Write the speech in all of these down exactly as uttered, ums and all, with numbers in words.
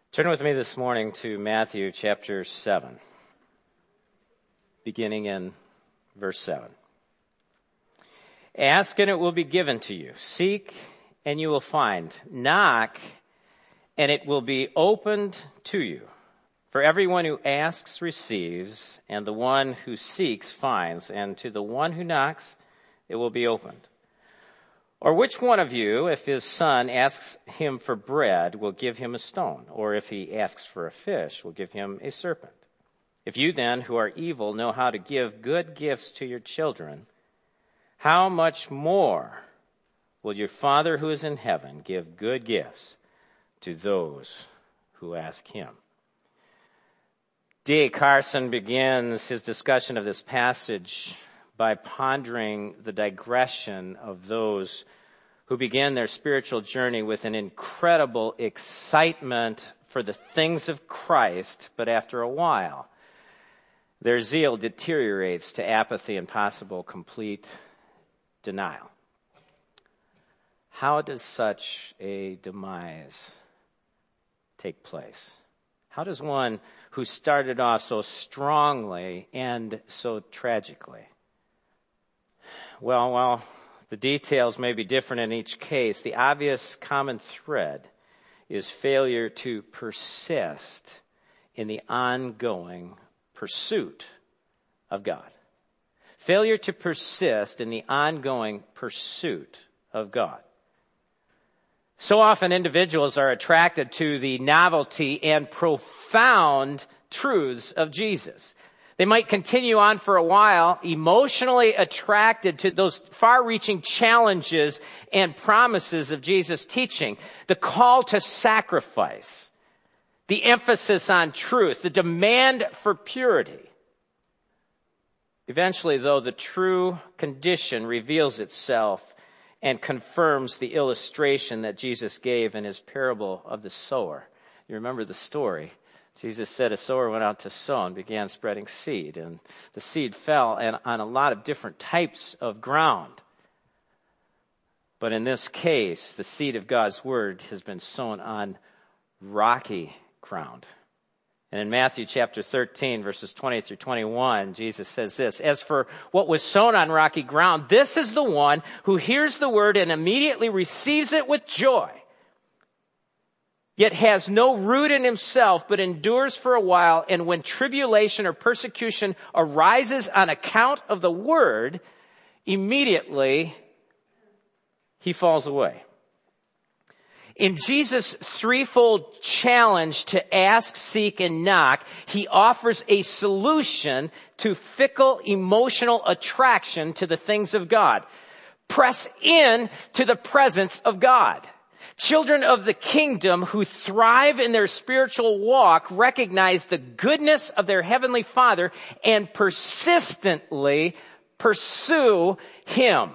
Turn with me this morning to Matthew chapter seven, beginning in verse seven. Ask and it will be given to you. Seek and you will find. Knock and it will be opened to you. For everyone who asks receives, and the one who seeks finds, and to the one who knocks it will be opened. Or which one of you, if his son asks him for bread, will give him a stone? Or if he asks for a fish, will give him a serpent? If you then, who are evil, know how to give good gifts to your children, how much more will your Father who is in heaven give good gifts to those who ask him? D A Carson begins his discussion of this passage by pondering the digression of those who began their spiritual journey with an incredible excitement for the things of Christ, but after a while, their zeal deteriorates to apathy and possible complete denial. How does such a demise take place? How does one who started off so strongly end so tragically? Well, while the details may be different in each case, the obvious common thread is failure to persist in the ongoing pursuit of God. Failure to persist in the ongoing pursuit of God. So often individuals are attracted to the novelty and profound truths of Jesus. They might continue on for a while, emotionally attracted to those far-reaching challenges and promises of Jesus' teaching. The call to sacrifice, the emphasis on truth, the demand for purity. Eventually, though, the true condition reveals itself and confirms the illustration that Jesus gave in his parable of the sower. You remember the story. Jesus said a sower went out to sow and began spreading seed, and the seed fell on a lot of different types of ground. But in this case, the seed of God's word has been sown on rocky ground. And in Matthew chapter thirteen, verses twenty through twenty-one, Jesus says this, "As for what was sown on rocky ground, this is the one who hears the word and immediately receives it with joy, yet has no root in himself, but endures for a while. And when tribulation or persecution arises on account of the word, immediately he falls away." In Jesus' threefold challenge to ask, seek, and knock, he offers a solution to fickle emotional attraction to the things of God. Press in to the presence of God. Children of the kingdom who thrive in their spiritual walk recognize the goodness of their heavenly Father and persistently pursue him.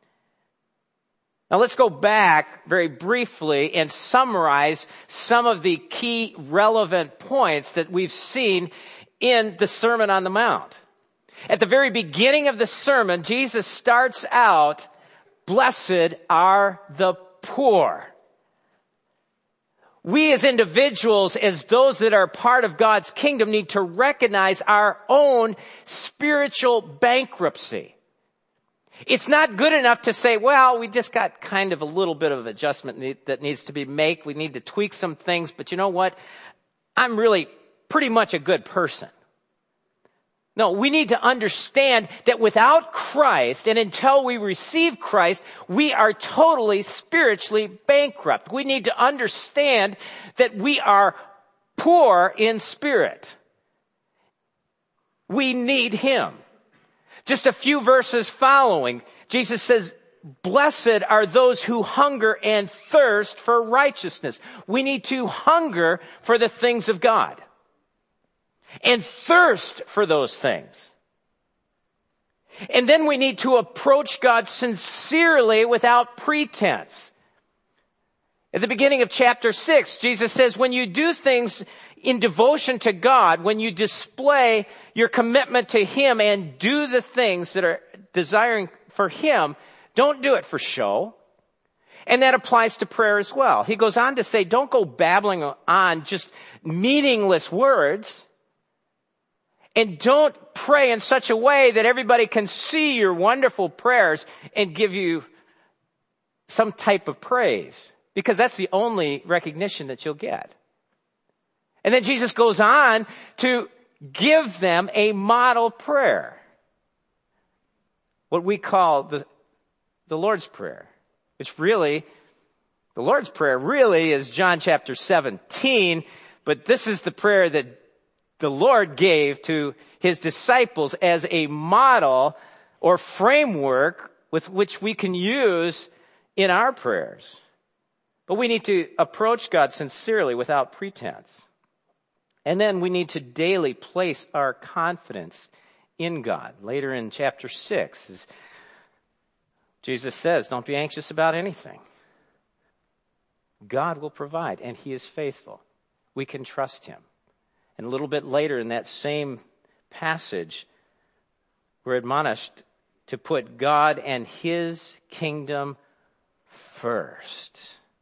Now let's go back very briefly and summarize some of the key relevant points that we've seen in the Sermon on the Mount. At the very beginning of the sermon, Jesus starts out, "Blessed are the poor." We as individuals, as those that are part of God's kingdom, need to recognize our own spiritual bankruptcy. It's not good enough to say, well, we just got kind of a little bit of adjustment that needs to be made. We need to tweak some things, but you know what? I'm really pretty much a good person. No, we need to understand that without Christ and until we receive Christ, we are totally spiritually bankrupt. We need to understand that we are poor in spirit. We need him. Just a few verses following, Jesus says, "Blessed are those who hunger and thirst for righteousness." We need to hunger for the things of God and thirst for those things. And then we need to approach God sincerely without pretense. At the beginning of chapter six, Jesus says, when you do things in devotion to God, when you display your commitment to him and do the things that are desiring for him, don't do it for show. And that applies to prayer as well. He goes on to say, don't go babbling on just meaningless words. And don't pray in such a way that everybody can see your wonderful prayers and give you some type of praise. Because that's the only recognition that you'll get. And then Jesus goes on to give them a model prayer. What we call the, the Lord's Prayer. Which really, the Lord's Prayer really is John chapter seventeen. But this is the prayer that the Lord gave to his disciples as a model or framework with which we can use in our prayers. But we need to approach God sincerely without pretense. And then we need to daily place our confidence in God. Later in chapter six, as Jesus says, don't be anxious about anything. God will provide, and he is faithful. We can trust him. And a little bit later in that same passage, we're admonished to put God and his kingdom first.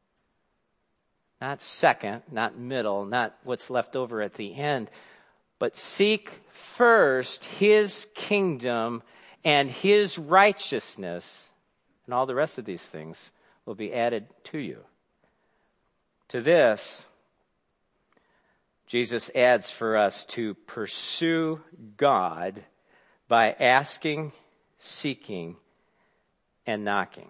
Not second, not middle, not what's left over at the end, but seek first his kingdom and his righteousness, and all the rest of these things will be added to you. To this, Jesus adds for us to pursue God by asking, seeking, and knocking.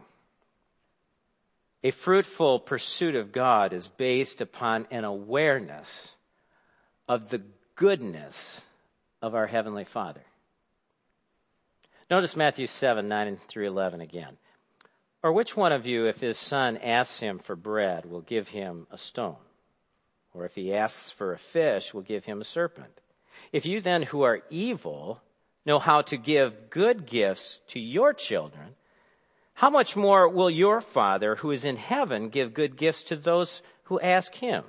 A fruitful pursuit of God is based upon an awareness of the goodness of our Heavenly Father. Notice Matthew seven, nine through eleven again. Or which one of you, if his son asks him for bread, will give him a stone? Or if he asks for a fish, will give him a serpent? If you then, who are evil, know how to give good gifts to your children, how much more will your Father, who is in heaven, give good gifts to those who ask him?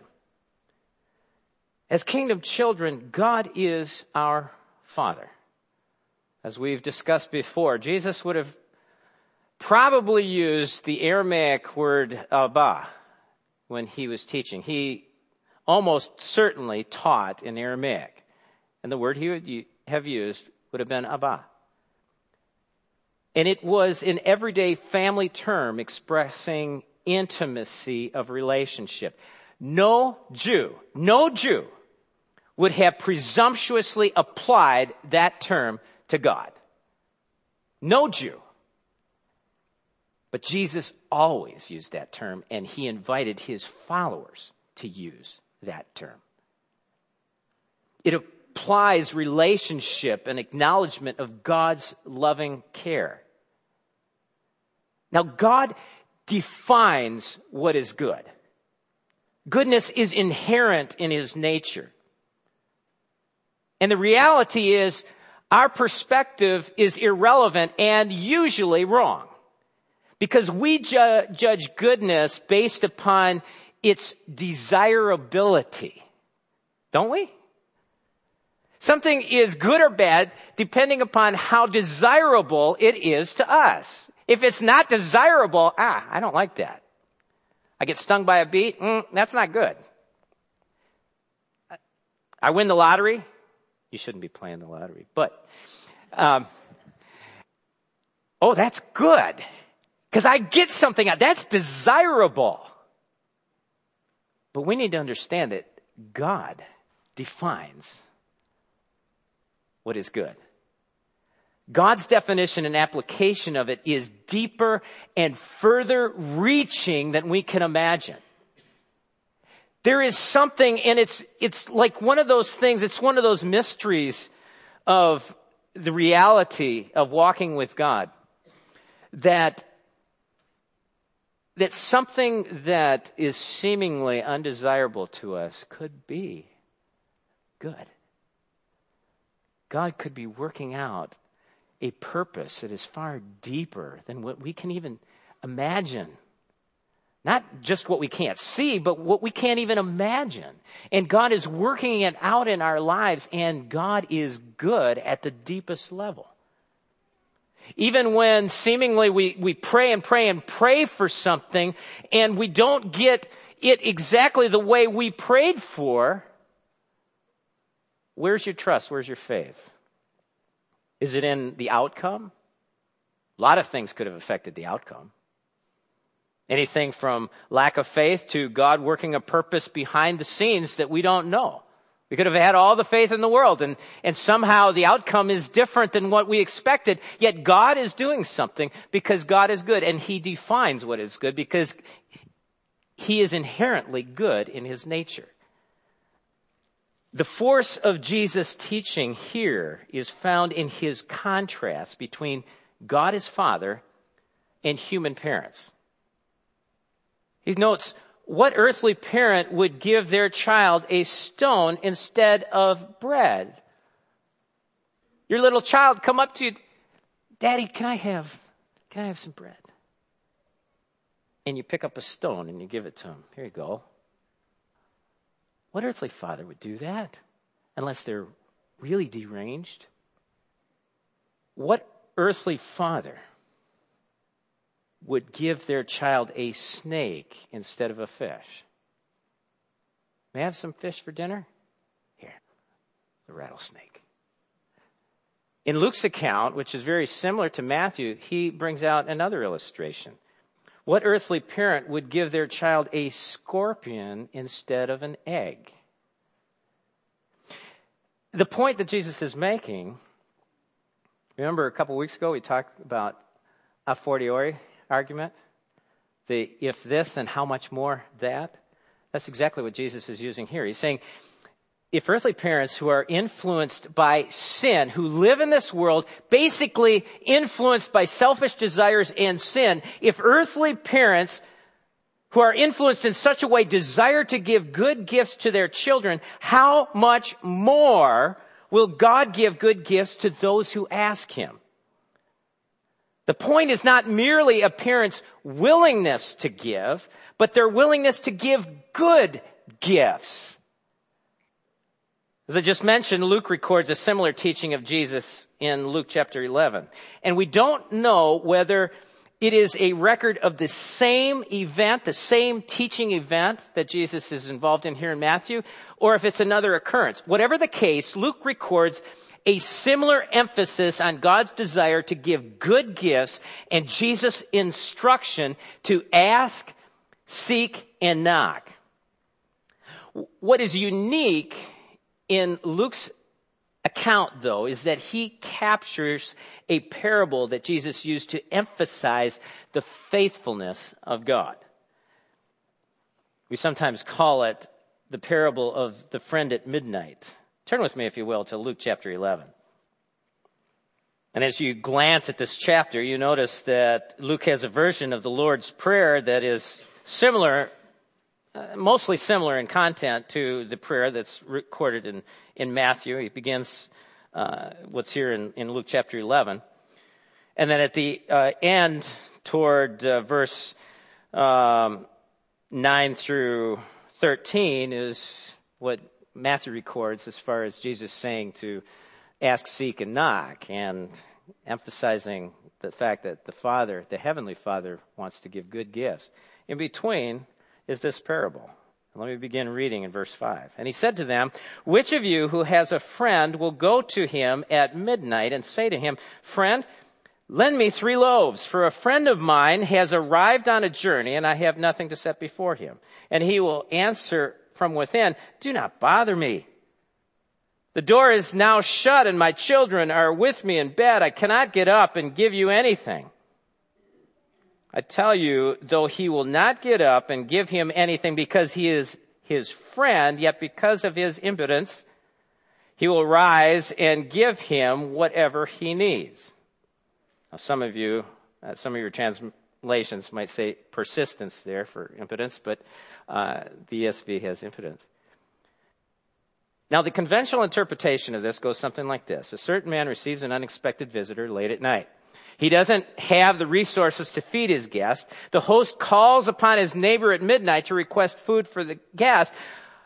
As kingdom children, God is our Father. As we've discussed before, Jesus would have probably used the Aramaic word Abba when he was teaching. He almost certainly taught in Aramaic. And the word he would have used would have been Abba. And it was an everyday family term expressing intimacy of relationship. No Jew, no Jew would have presumptuously applied that term to God. No Jew. But Jesus always used that term, and he invited his followers to use that term. It applies relationship and acknowledgement of God's loving care. Now, God defines what is good. Goodness is inherent in his nature. And the reality is, our perspective is irrelevant and usually wrong. Because we ju- judge goodness based upon its desirability. Don't we? Something is good or bad depending upon how desirable it is to us. If it's not desirable, ah, I don't like that. I get stung by a bee, mm, that's not good. I win the lottery. You shouldn't be playing the lottery, but, um, oh, that's good. Because I get something out. That's desirable. But we need to understand that God defines what is good. God's definition and application of it is deeper and further reaching than we can imagine. There is something, and it's, it's like one of those things, it's one of those mysteries of the reality of walking with God, that that something that is seemingly undesirable to us could be good. God could be working out a purpose that is far deeper than what we can even imagine. Not just what we can't see, but what we can't even imagine. And God is working it out in our lives, and God is good at the deepest level. Even when seemingly we, we pray and pray and pray for something and we don't get it exactly the way we prayed for, where's your trust? Where's your faith? Is it in the outcome? A lot of things could have affected the outcome. Anything from lack of faith to God working a purpose behind the scenes that we don't know. We could have had all the faith in the world and, and somehow the outcome is different than what we expected. Yet God is doing something because God is good and He defines what is good because He is inherently good in His nature. The force of Jesus' teaching here is found in His contrast between God as Father and human parents. He notes, what earthly parent would give their child a stone instead of bread? Your little child come up to you, Daddy, can I have, can I have some bread? And you pick up a stone and you give it to him. Here you go. What earthly father would do that? Unless they're really deranged? What earthly father would give their child a snake instead of a fish? May I have some fish for dinner? Here, the rattlesnake. In Luke's account, which is very similar to Matthew, he brings out another illustration. What earthly parent would give their child a scorpion instead of an egg? The point that Jesus is making, remember a couple weeks ago we talked about a fortiori argument? The if this, then how much more that? That's exactly what Jesus is using here. He's saying, if earthly parents who are influenced by sin, who live in this world, basically influenced by selfish desires and sin, if earthly parents who are influenced in such a way desire to give good gifts to their children, how much more will God give good gifts to those who ask Him? The point is not merely a parent's willingness to give, but their willingness to give good gifts. As I just mentioned, Luke records a similar teaching of Jesus in Luke chapter eleven. And we don't know whether it is a record of the same event, the same teaching event that Jesus is involved in here in Matthew, or if it's another occurrence. Whatever the case, Luke records a similar emphasis on God's desire to give good gifts and Jesus' instruction to ask, seek, and knock. What is unique in Luke's account, though, is that he captures a parable that Jesus used to emphasize the faithfulness of God. We sometimes call it the parable of the friend at midnight. Turn with me, if you will, to Luke chapter eleven. And as you glance at this chapter, you notice that Luke has a version of the Lord's Prayer that is similar, uh, mostly similar in content to the prayer that's recorded in, in Matthew. He begins uh, what's here in, in Luke chapter eleven. And then at the uh, end, toward uh, verse um, nine through thirteen, is what Matthew records as far as Jesus saying to ask, seek, and knock, and emphasizing the fact that the Father, the Heavenly Father, wants to give good gifts. In between is this parable. Let me begin reading in verse five. And he said to them, which of you who has a friend will go to him at midnight and say to him, friend, lend me three loaves, for a friend of mine has arrived on a journey, and I have nothing to set before him. And he will answer from within, do not bother me. The door is now shut and my children are with me in bed. I cannot get up and give you anything. I tell you, though he will not get up and give him anything because he is his friend, yet because of his impotence, he will rise and give him whatever he needs. Now, some of you, uh, some of your translations might say persistence there for impotence, but uh, the E S V has impotence. Now, the conventional interpretation of this goes something like this. A certain man receives an unexpected visitor late at night. He doesn't have the resources to feed his guest. The host calls upon his neighbor at midnight to request food for the guest.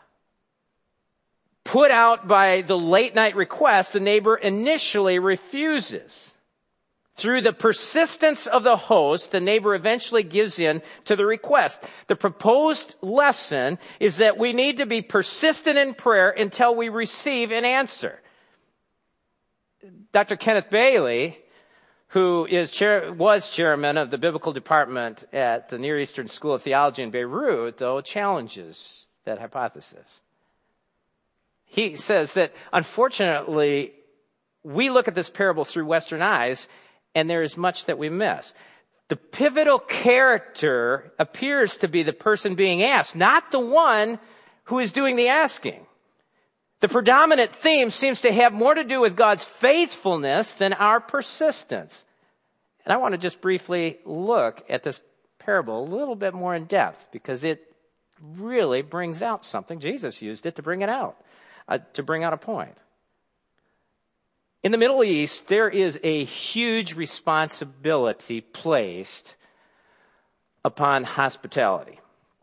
Put out by the late night request, the neighbor initially refuses. Through the persistence of the host, the neighbor eventually gives in to the request. The proposed lesson is that we need to be persistent in prayer until we receive an answer. Doctor Kenneth Bailey, who is chair, was chairman of the biblical department at the Near Eastern School of Theology in Beirut, though, challenges that hypothesis. He says that, unfortunately, we look at this parable through Western eyes, and there is much that we miss. The pivotal character appears to be the person being asked, not the one who is doing the asking. The predominant theme seems to have more to do with God's faithfulness than our persistence. And I want to just briefly look at this parable a little bit more in depth, because it really brings out something. Jesus used it to bring it out, uh, to bring out a point. In the Middle East, there is a huge responsibility placed upon hospitality.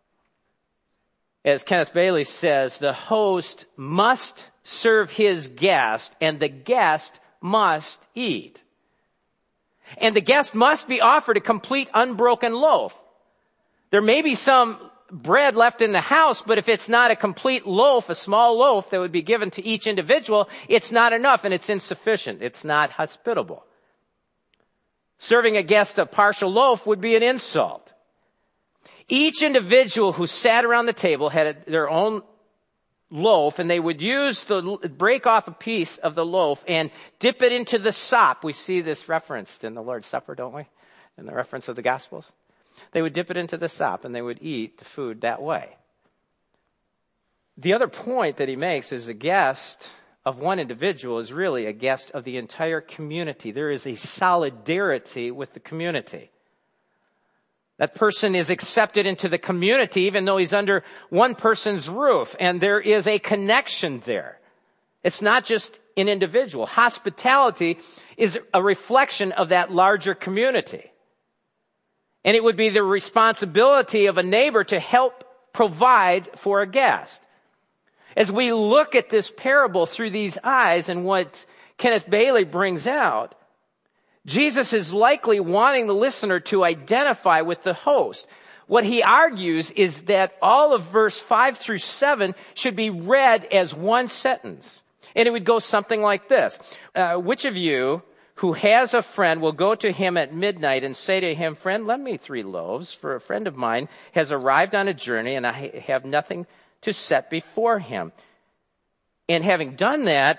As Kenneth Bailey says, the host must serve his guest, and the guest must eat. And the guest must be offered a complete unbroken loaf. There may be some bread left in the house, but if it's not a complete loaf, a small loaf that would be given to each individual, it's not enough and it's insufficient. It's not hospitable. Serving a guest a partial loaf would be an insult. Each individual who sat around the table had their own loaf, and they would use the, break off a piece of the loaf and dip it into the sop. We see this referenced in the Lord's Supper, don't we? In the reference of the Gospels. They would dip it into the sop and they would eat the food that way. The other point that he makes is a guest of one individual is really a guest of the entire community. There is a solidarity with the community. That person is accepted into the community even though he's under one person's roof, and there is a connection there. It's not just an individual. Hospitality is a reflection of that larger community. And it would be the responsibility of a neighbor to help provide for a guest. As we look at this parable through these eyes and what Kenneth Bailey brings out, Jesus is likely wanting the listener to identify with the host. What he argues is that all of verse five through seven should be read as one sentence. And it would go something like this. Uh, which of you who has a friend will go to him at midnight and say to him, "Friend, lend me three loaves, for a friend of mine has arrived on a journey and I have nothing to set before him." And having done that,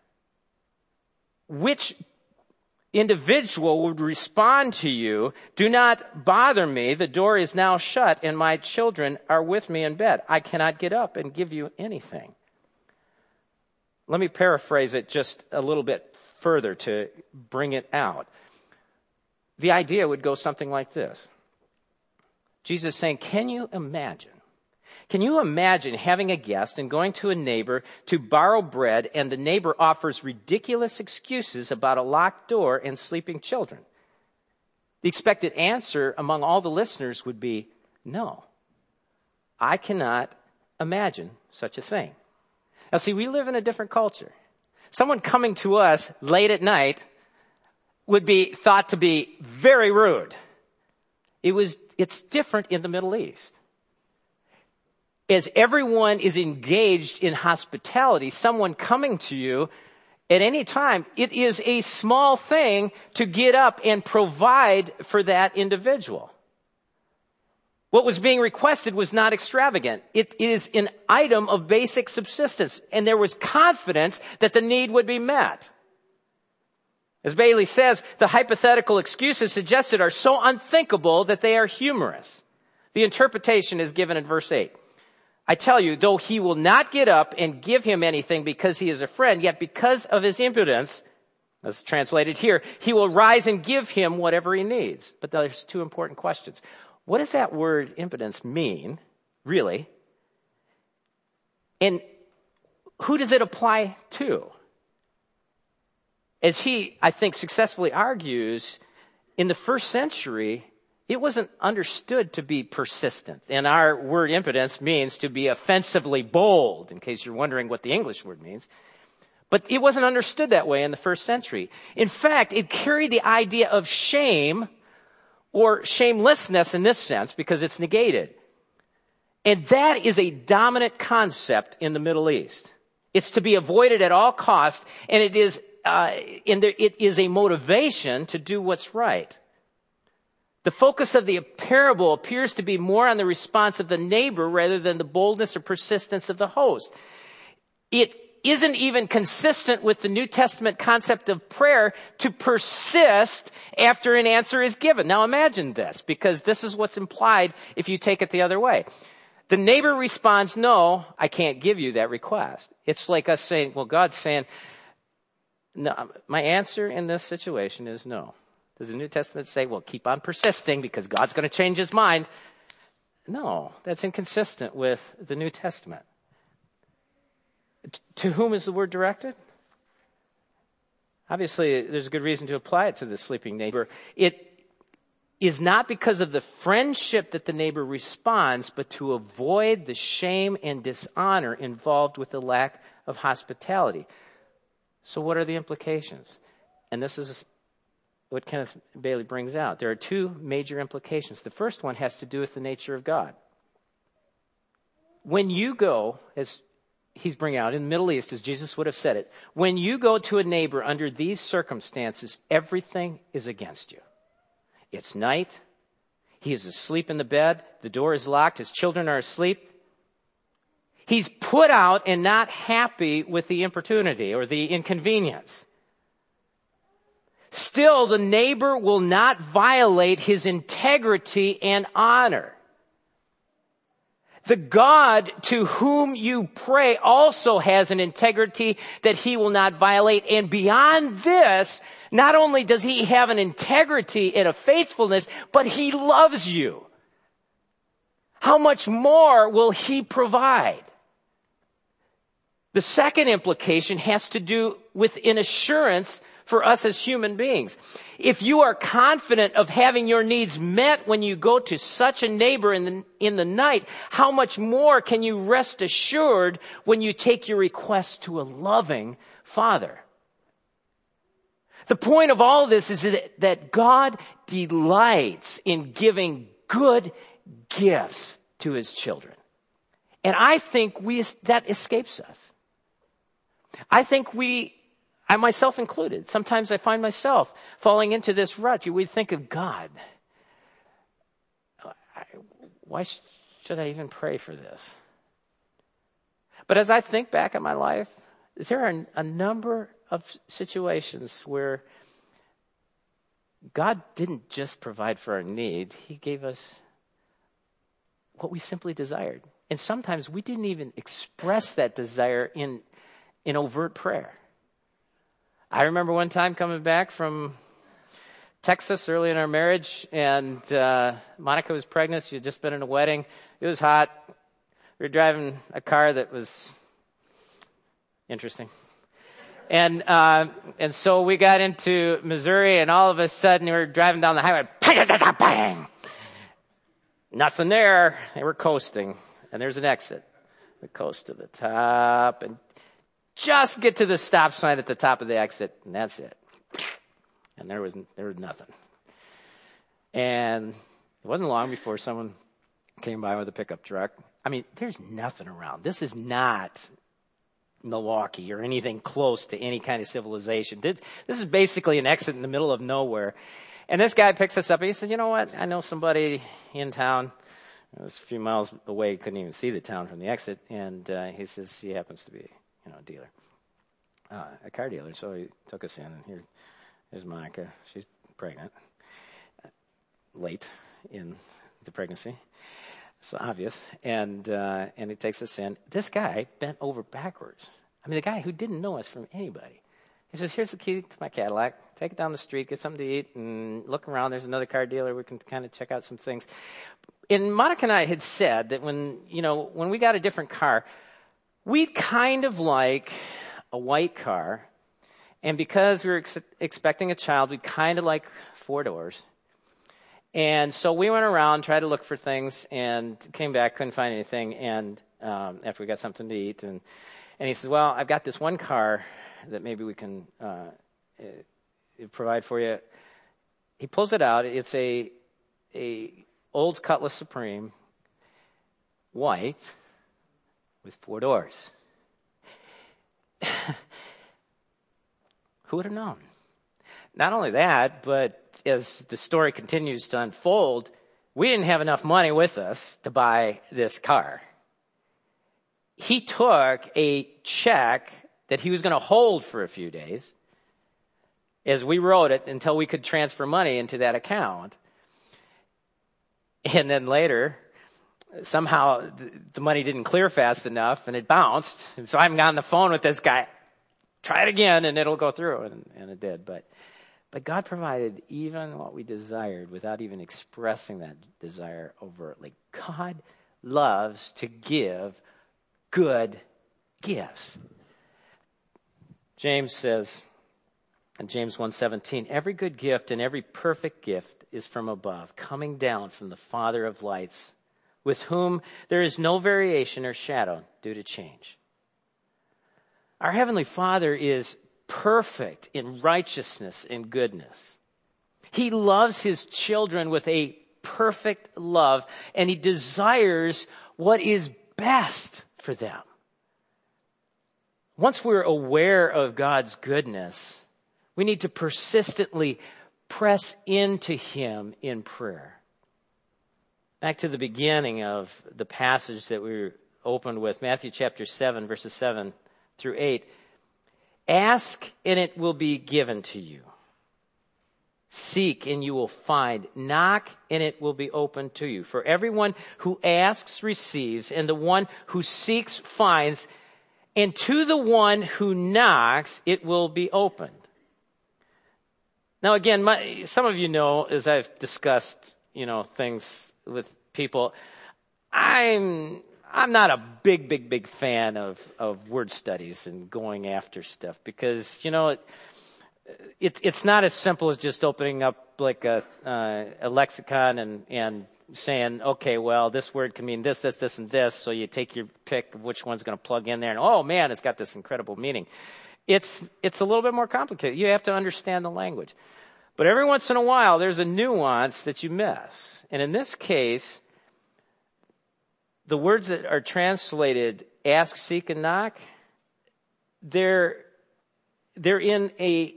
which individual would respond to you, "Do not bother me, the door is now shut and my children are with me in bed. I cannot get up and give you anything"? Let me paraphrase it just a little bit further to bring it out. The idea would go something like this. Jesus is saying, can you imagine? Can you imagine having a guest and going to a neighbor to borrow bread, and the neighbor offers ridiculous excuses about a locked door and sleeping children? The expected answer among all the listeners would be, no, I cannot imagine such a thing. Now see, we live in a different culture. Someone coming to us late at night would be thought to be very rude. It was, it's different in the Middle East. As everyone is engaged in hospitality, someone coming to you at any time, it is a small thing to get up and provide for that individual. What was being requested was not extravagant. It is an item of basic subsistence, and there was confidence that the need would be met. As Bailey says, the hypothetical excuses suggested are so unthinkable that they are humorous. The interpretation is given in verse eight. "I tell you, though he will not get up and give him anything because he is a friend, yet because of his impudence," as translated here, "he will rise and give him whatever he needs." But there's two important questions. What does that word impudence mean, really? And who does it apply to? As he, I think, successfully argues, in the first century, it wasn't understood to be persistent. And our word impudence means to be offensively bold, in case you're wondering what the English word means. But it wasn't understood that way in the first century. In fact, it carried the idea of shame or shamelessness in this sense because it's negated. And that is a dominant concept in the Middle East. It's to be avoided at all costs, and it is, uh, in there, it is a motivation to do what's right. The focus of the parable appears to be more on the response of the neighbor rather than the boldness or persistence of the host. It isn't even consistent with the New Testament concept of prayer to persist after an answer is given. Now imagine this, because this is what's implied if you take it the other way. The neighbor responds, no, I can't give you that request. It's like us saying, well, God's saying, no, my answer in this situation is no. Does the New Testament say, well, keep on persisting because God's going to change his mind? No, that's inconsistent with the New Testament. To whom is the word directed? Obviously, there's a good reason to apply it to the sleeping neighbor. It is not because of the friendship that the neighbor responds, but to avoid the shame and dishonor involved with the lack of hospitality. So what are the implications? And this is what Kenneth Bailey brings out. There are two major implications. The first one has to do with the nature of God. When you go, as he's bringing out in the Middle East, as Jesus would have said it, when you go to a neighbor under these circumstances, everything is against you. It's night. He is asleep in the bed. The door is locked. His children are asleep. He's put out and not happy with the importunity or the inconvenience. Still, the neighbor will not violate his integrity and honor. The God to whom you pray also has an integrity that he will not violate. And beyond this, not only does he have an integrity and a faithfulness, but he loves you. How much more will he provide? The second implication has to do with an assurance for us as human beings. If you are confident of having your needs met when you go to such a neighbor in the, in the night, how much more can you rest assured when you take your request to a loving Father? The point of all of this is that, that God delights in giving good gifts to his children. And I think we that escapes us. I think we I myself included. Sometimes I find myself falling into this rut. You would think of God. Why should I even pray for this? But as I think back on my life, there are a number of situations where God didn't just provide for our need. He gave us what we simply desired. And sometimes we didn't even express that desire in, in overt prayer. I remember one time coming back from Texas early in our marriage, and uh Monica was pregnant. She had just been in a wedding. It was hot. We were driving a car that was interesting. And uh and so we got into Missouri, and all of a sudden we were driving down the highway. Bang! Nothing there. They were coasting. And there's an exit. We coast to the top and just get to the stop sign at the top of the exit, and that's it. And there was there was nothing. And it wasn't long before someone came by with a pickup truck. I mean, there's nothing around. This is not Milwaukee or anything close to any kind of civilization. This, this is basically an exit in the middle of nowhere. And this guy picks us up, and he said, you know what? I know somebody in town. It was a few miles away. Couldn't even see the town from the exit. And uh, he says he happens to be you know, a dealer, uh, a car dealer. So he took us in, and here, here's Monica. She's pregnant, uh, late in the pregnancy. It's obvious. And, uh, and he takes us in. This guy bent over backwards. I mean, the guy who didn't know us from anybody. He says, here's the key to my Cadillac. Take it down the street, get something to eat, and look around. There's another car dealer. We can kind of check out some things. And Monica and I had said that when, you know, when we got a different car, we'd kind of like a white car, and because we were ex- expecting a child, we'd kind of like four doors. And so we went around, tried to look for things, and came back, couldn't find anything. And um, after we got something to eat, and and he says, "Well, I've got this one car, that maybe we can uh, uh, provide for you. He pulls it out. It's a a Olds Cutlass Supreme, white, with four doors. Who would have known? Not only that, but as the story continues to unfold, we didn't have enough money with us to buy this car. He took a check that he was going to hold for a few days as we wrote it until we could transfer money into that account. And then later, somehow the money didn't clear fast enough and it bounced. And so I haven't gotten on the phone with this guy. Try it again and it'll go through. And, and it did. But, but God provided even what we desired without even expressing that desire overtly. God loves to give good gifts. James says in James one seventeen, every good gift and every perfect gift is from above, coming down from the Father of lights, with whom there is no variation or shadow due to change. Our Heavenly Father is perfect in righteousness and goodness. He loves His children with a perfect love, and He desires what is best for them. Once we're aware of God's goodness, we need to persistently press into Him in prayer. Back to the beginning of the passage that we opened with, Matthew chapter seven, verses seven through eight. Ask and it will be given to you. Seek and you will find. Knock and it will be open to you. For everyone who asks receives, and the one who seeks finds, and to the one who knocks it will be opened. Now again, my, some of you know, as I've discussed, you know, things with people, I'm I'm not a big, big, big fan of, of word studies and going after stuff because, you know, it, it it's not as simple as just opening up like a uh, a lexicon and and saying, okay, well, this word can mean this, this, this, and this. So you take your pick of which one's going to plug in there, and oh man, it's got this incredible meaning. It's it's a little bit more complicated. You have to understand the language. But every once in a while, there's a nuance that you miss. And in this case, the words that are translated ask, seek, and knock, they're, they're in a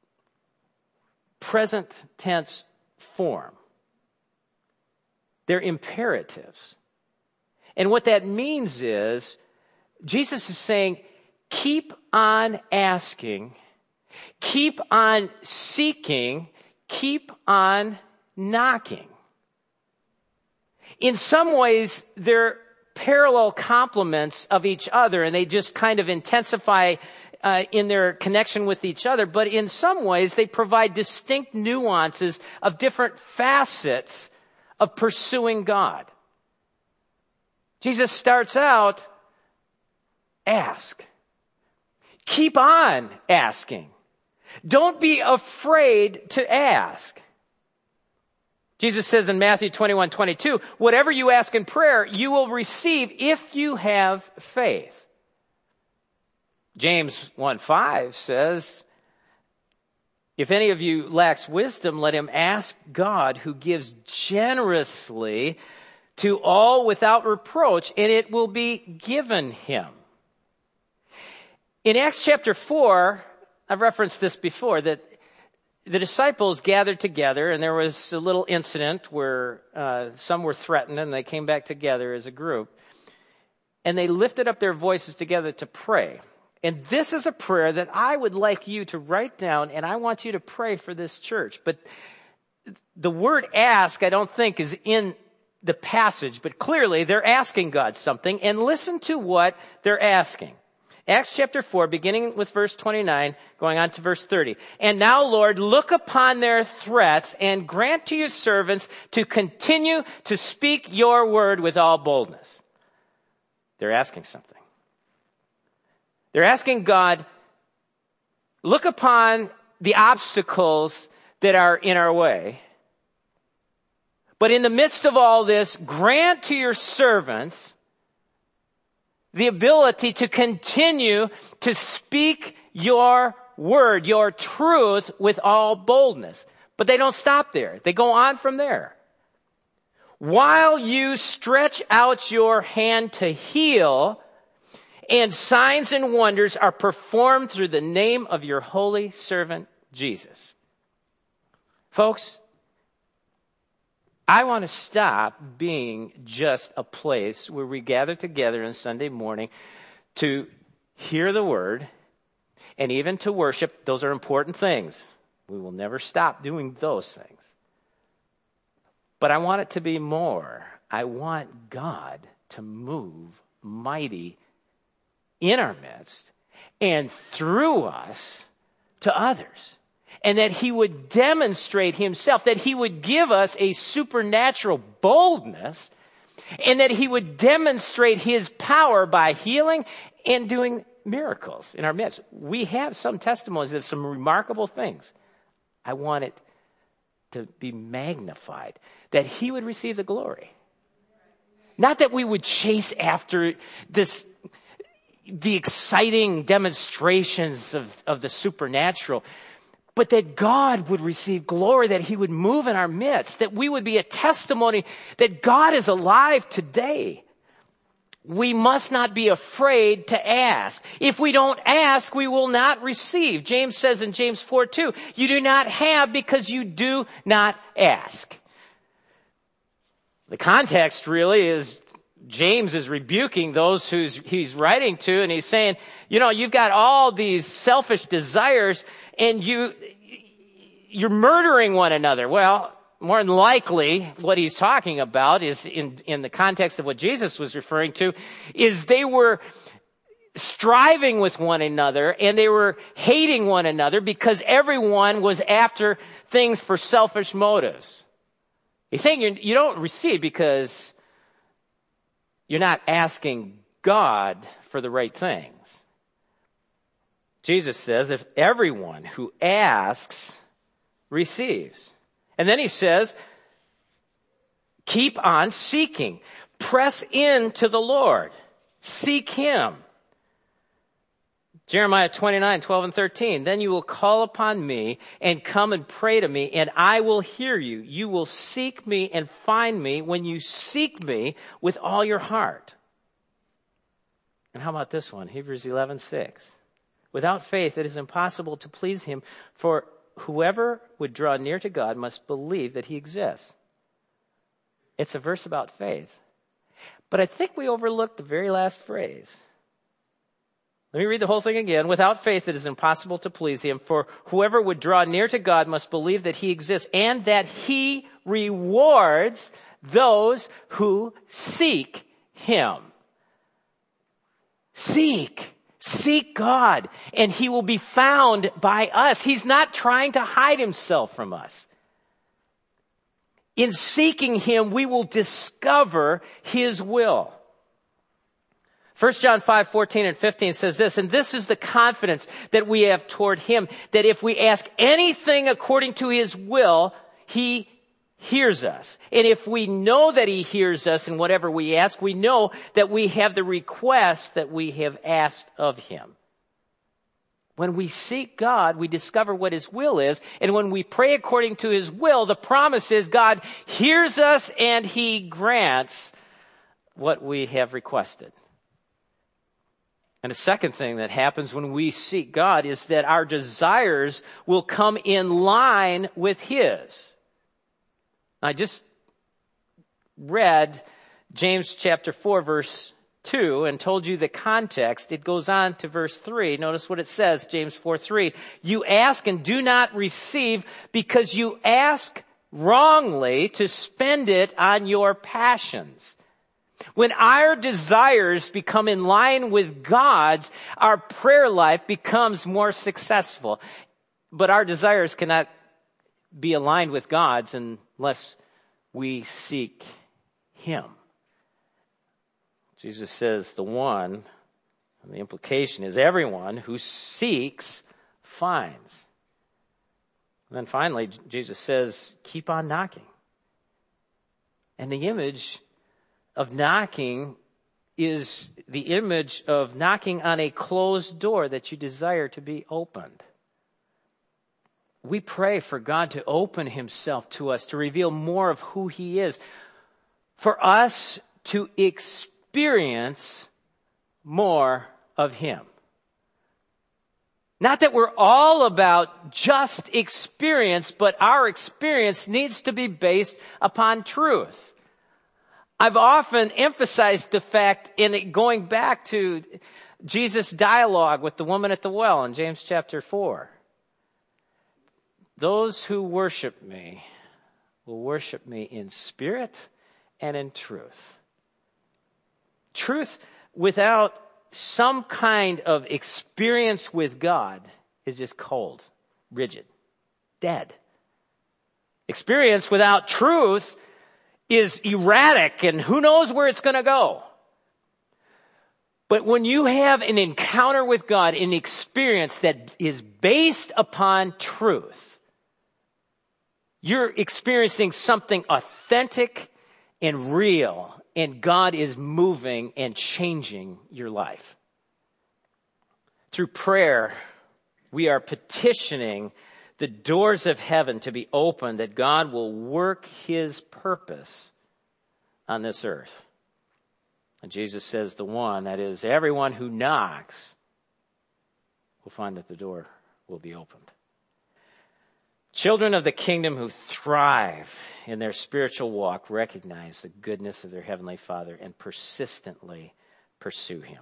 present tense form. They're imperatives. And what that means is, Jesus is saying, keep on asking, keep on seeking, keep on knocking. In some ways, they're parallel complements of each other, and they just kind of intensify uh, in their connection with each other. But in some ways, they provide distinct nuances of different facets of pursuing God. Jesus starts out, ask. Keep on asking. Don't be afraid to ask. Jesus says in Matthew twenty-one twenty-two, whatever you ask in prayer, you will receive if you have faith. James one five says, if any of you lacks wisdom, let him ask God, who gives generously to all without reproach, and it will be given him. In Acts chapter four, I've referenced this before, that the disciples gathered together, and there was a little incident where uh, some were threatened, and they came back together as a group, and they lifted up their voices together to pray. And this is a prayer that I would like you to write down, and I want you to pray for this church. But the word ask, I don't think, is in the passage, but clearly they're asking God something, and listen to what they're asking. Acts chapter four, beginning with verse twenty-nine, going on to verse thirty. And now, Lord, look upon their threats and grant to your servants to continue to speak your word with all boldness. They're asking something. They're asking God, look upon the obstacles that are in our way. But in the midst of all this, grant to your servants the ability to continue to speak your word, your truth with all boldness. But they don't stop there. They go on from there. While you stretch out your hand to heal, and signs and wonders are performed through the name of your holy servant, Jesus. Folks, I want to stop being just a place where we gather together on Sunday morning to hear the word and even to worship. Those are important things. We will never stop doing those things. But I want it to be more. I want God to move mighty in our midst and through us to others. And that he would demonstrate himself, that he would give us a supernatural boldness, and that he would demonstrate his power by healing and doing miracles in our midst. We have some testimonies of some remarkable things. I want it to be magnified, that he would receive the glory. Not that we would chase after this, the exciting demonstrations of, of the supernatural, but that God would receive glory, that he would move in our midst, that we would be a testimony that God is alive today. We must not be afraid to ask. If we don't ask, we will not receive. James says in James four two, you do not have because you do not ask. The context really is James is rebuking those who he's writing to, and he's saying, you know, you've got all these selfish desires and you, you're murdering one another. Well, more than likely, what he's talking about is in, in the context of what Jesus was referring to, is they were striving with one another and they were hating one another because everyone was after things for selfish motives. He's saying you, you don't receive because you're not asking God for the right things. Jesus says, if everyone who asks receives. And then he says, keep on seeking. Press into the Lord. Seek him. Jeremiah twenty-nine, twelve and thirteen. Then you will call upon me and come and pray to me, and I will hear you. You will seek me and find me when you seek me with all your heart. And how about this one? Hebrews eleven six. Without faith, it is impossible to please him, for whoever would draw near to God must believe that he exists. It's a verse about faith. But I think we overlooked the very last phrase. Let me read the whole thing again. Without faith, it is impossible to please him, for whoever would draw near to God must believe that he exists and that he rewards those who seek him. Seek. Seek God, and he will be found by us. He's not trying to hide himself from us. In seeking him, we will discover his will. First John five, fourteen and fifteen says this, and this is the confidence that we have toward him, that if we ask anything according to his will, he hears us. And if we know that he hears us in whatever we ask, we know that we have the request that we have asked of him. When we seek God, we discover what his will is. And when we pray according to his will, the promise is God hears us and he grants what we have requested. And the second thing that happens when we seek God is that our desires will come in line with his. I just read James chapter four, verse two, and told you the context. It goes on to verse three. Notice what it says, James four, three. You ask and do not receive because you ask wrongly to spend it on your passions. When our desires become in line with God's, our prayer life becomes more successful. But our desires cannot be aligned with God's unless we seek him. Jesus says the one, and the implication is everyone who seeks finds. And then finally, Jesus says, keep on knocking. And the image of knocking is the image of knocking on a closed door that you desire to be opened. We pray for God to open himself to us, to reveal more of who he is, for us to experience more of him. Not that we're all about just experience, but our experience needs to be based upon truth. I've often emphasized the fact, in it going back to Jesus' dialogue with the woman at the well in James chapter four. Those who worship me will worship me in spirit and in truth. Truth without some kind of experience with God is just cold, rigid, dead. Experience without truth is erratic and who knows where it's going to go. But when you have an encounter with God, an experience that is based upon truth, you're experiencing something authentic and real, and God is moving and changing your life. Through prayer, we are petitioning the doors of heaven to be opened, that God will work his purpose on this earth. And Jesus says the one, that is, everyone who knocks will find that the door will be opened. Children of the kingdom who thrive in their spiritual walk recognize the goodness of their Heavenly Father and persistently pursue him.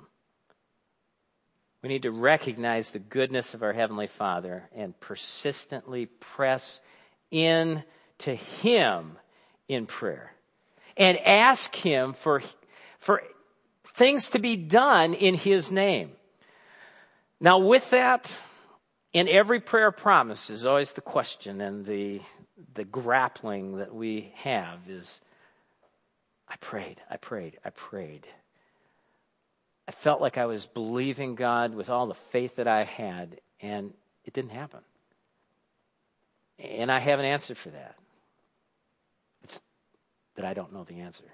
We need to recognize the goodness of our Heavenly Father and persistently press in to him in prayer and ask him for, for things to be done in his name. Now with that, in every prayer promise is always the question, and the the grappling that we have is, I prayed, I prayed, I prayed. I felt like I was believing God with all the faith that I had, and it didn't happen. And I have an answer for that. It's that I don't know the answer.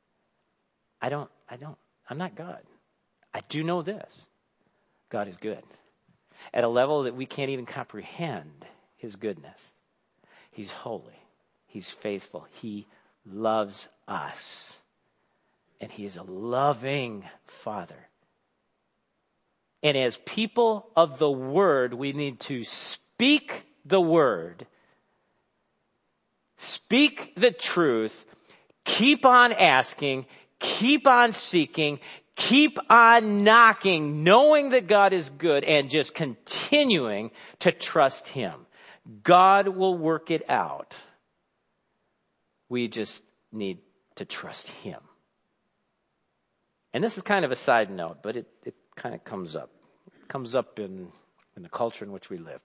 I don't, I don't, I'm not God. I do know this. God is good. At a level that we can't even comprehend his goodness. He's holy. He's faithful. He loves us. And he is a loving Father. And as people of the Word, we need to speak the Word. Speak the truth. Keep on asking. Keep on seeking. Keep on knocking, knowing that God is good, and just continuing to trust him. God will work it out. We just need to trust him. And this is kind of a side note, but it, it kind of comes up. It comes up in, in the culture in which we live.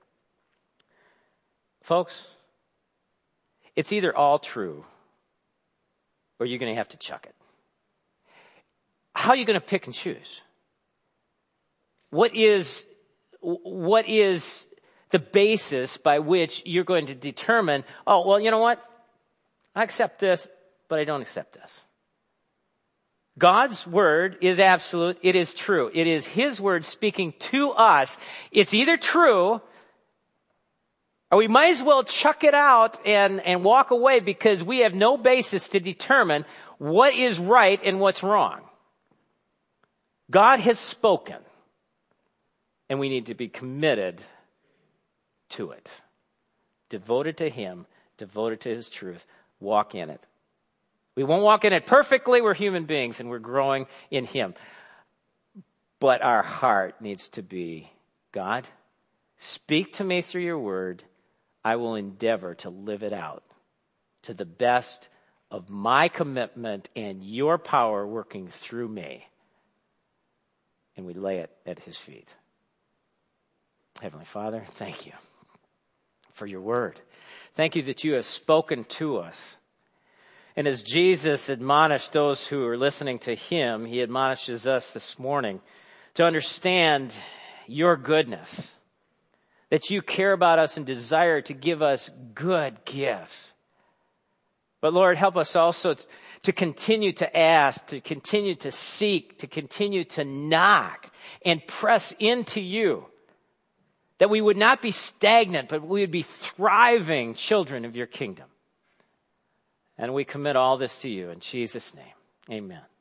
Folks, it's either all true or you're going to have to chuck it. How are you going to pick and choose? What is, what is the basis by which you're going to determine, oh, well, you know what? I accept this, but I don't accept this. God's word is absolute. It is true. It is his word speaking to us. It's either true, or we might as well chuck it out and, and walk away, because we have no basis to determine what is right and what's wrong. God has spoken, and we need to be committed to it. Devoted to him, devoted to his truth. Walk in it. We won't walk in it perfectly. We're human beings, and we're growing in him. But our heart needs to be, God, speak to me through your word. I will endeavor to live it out to the best of my commitment and your power working through me. And we lay it at his feet. Heavenly Father, thank you for your word. Thank you that you have spoken to us. And as Jesus admonished those who are listening to him, he admonishes us this morning to understand your goodness, that you care about us and desire to give us good gifts. But Lord, help us also to continue to ask, to continue to seek, to continue to knock and press into you. That we would not be stagnant, but we would be thriving children of your kingdom. And we commit all this to you in Jesus' name. Amen.